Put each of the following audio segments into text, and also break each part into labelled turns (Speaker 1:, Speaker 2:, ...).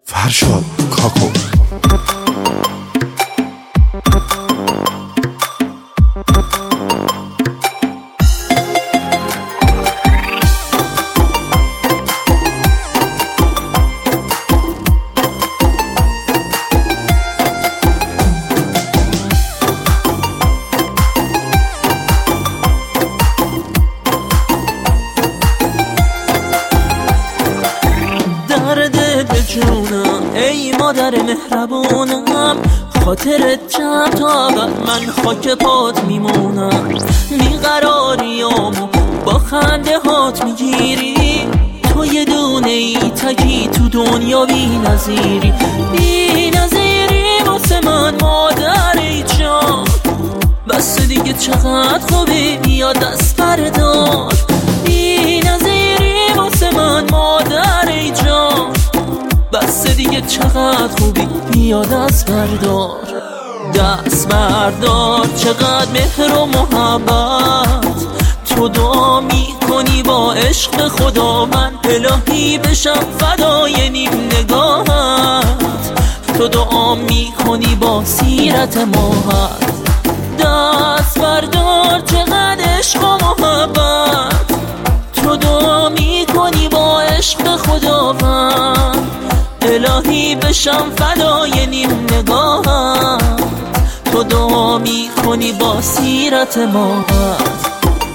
Speaker 1: فرشاد کاکو.
Speaker 2: جونم ای مادر مهربونم، خاطرت چند تا من خاک پات میمونم. بیقراریامو با خنده هات میگیری، تو یه دونه ای تکی تو دنیا بی نظیری. بی نظیری واسه من مادر ای جان، بس دیگه چقدر خوبی بیا دست بردار. بی نظیری واسه من مادر ای جان، بس دیگه چقدر خوبی بیا دست بردار. دست بردار چقدر مهر و محبت تو دعا میکنی با عشق خدا. من الهی بشم فدای نیم نگاهت، تو دعا میکنی با سیرت ماهت. دست بردار چقدر عشق و محبت تو دعا میکنی با عشق خداوند. الهی بشم فدای نیم نگاهت، تو دعا میکنی با سیرت ماهت.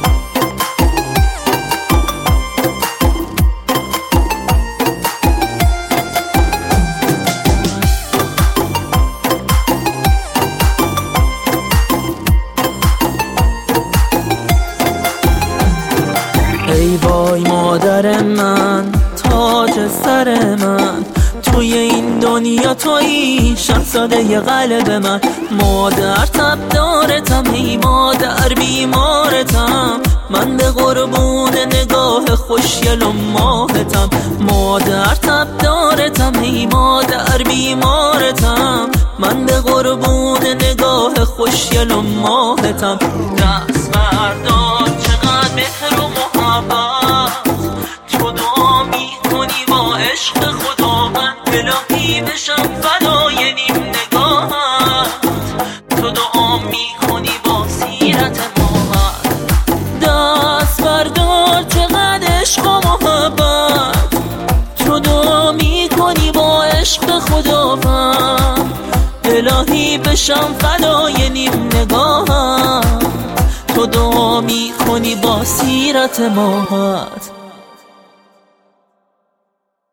Speaker 2: ای وای مادر من، تاج سر من، توی این دنیا تویی شهزاده قلب من. مادر تبدارتم ای مادر بیمارتم، من به قربون نگاه خوشگل و ماهتم. مادر تبدارتم ای مادر بیمارتم، من به قربون نگاه خوشگل و ماهتم. دست بردار چقدر مهر و محبت تو دعا میکنی با عشق خدا. من الهی بشم فدای نیم نگاهت، تو دعا میکنی با سیرت ماهت. دست بردار چقدر عشق و محبت تو دعا میکنی با عشق خداوند. الهی بشم فدای نیم نگاهت، تو دعا میکنی با سیرت ماهت.